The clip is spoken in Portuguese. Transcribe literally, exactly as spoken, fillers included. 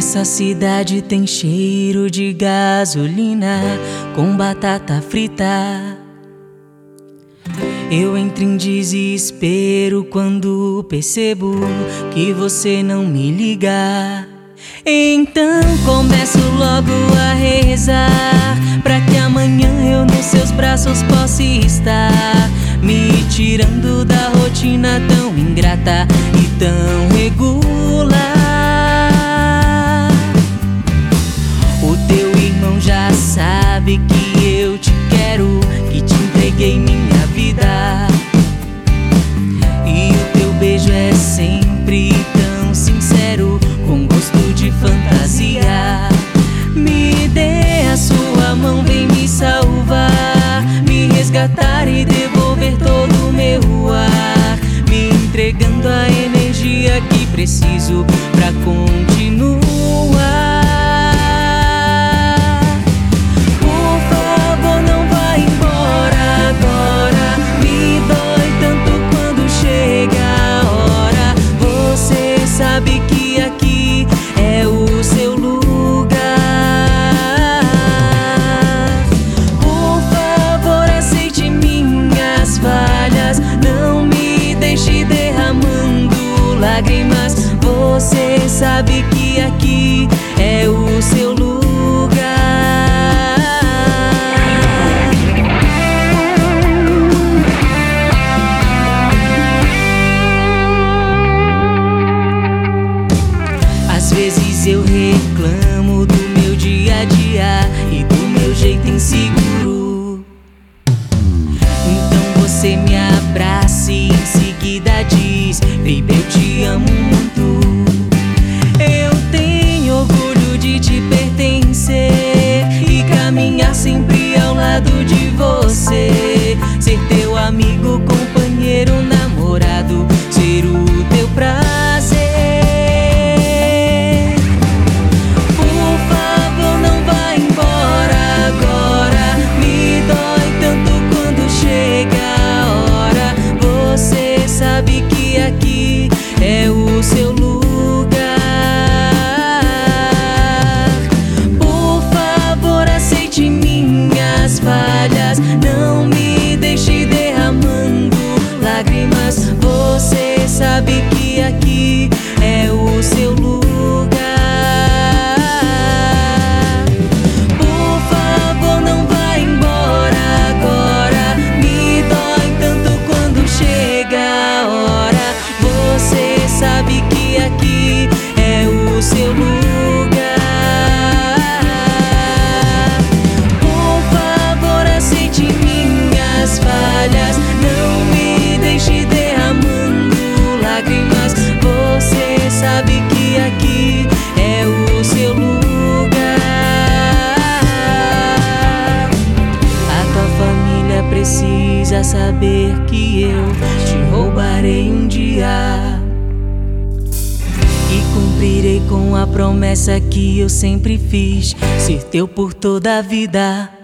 Essa cidade tem cheiro de gasolina com batata frita. Eu entro em desespero quando percebo que você não me liga. Então começo logo a rezar pra que amanhã eu nos seus braços possa estar, me tirando da rotina tão ingrata e tão regular. O teu irmão já sabe que eu te quero, que te entreguei minha vida, e o teu beijo é sempre tão sincero, com gosto de fantasia. Me dê a sua mão, vem me salvar, me resgatar e devolver todo o meu ar, me entregando a energia que preciso pra continuar. Por favor, não vá embora agora, me dói tanto quando chega a hora. Você sabe que aqui é o seu lugar. Por favor, aceite minhas falhas, não me deixe derramando lágrimas. Você sabe que aqui é o seu lugar. Às vezes eu reclamo do meu dia a dia e do meu jeito inseguro. Então você me abraça e em seguida diz: baby, eu te amo muito. Eu tenho orgulho de te pertencer e caminhar sempre ao lado de você, ser teu amigo, companheiro, namorado, ser o teu prazer. Por favor, não vá embora agora, me dói tanto quando chega a hora. Você sabe que aqui é o seu lugar. Por favor, aceite minhas falhas, não me deixe derramando lágrimas. Você sabe que aqui é o seu lugar. Por favor, não vá embora agora, me dói tanto quando chega a hora. Você sabe que aqui é o seu lugar. Por favor, aceite minhas falhas, não me deixe derramando lágrimas. Você sabe que aqui é o seu lugar. A tua família precisa saber que eu te roubarei um dia, e cumprirei com a promessa que eu sempre fiz, ser teu por toda a vida.